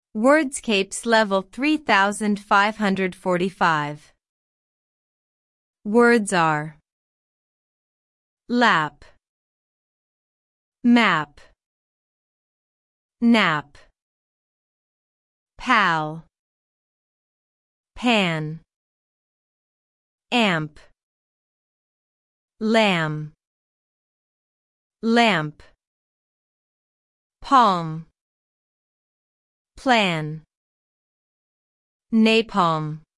Wordscapes level 3545. Words are lap, map, nap, pal, pan, amp, lamb, lamp, palm, plan, napalm.